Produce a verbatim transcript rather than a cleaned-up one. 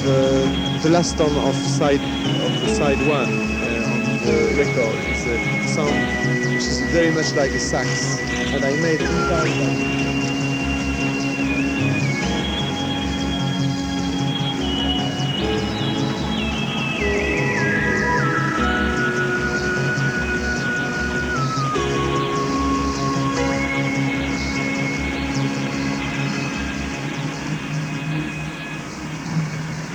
the, the last tone of side of the side one uh, on the record is a sound which is very much like a sax, and I made entire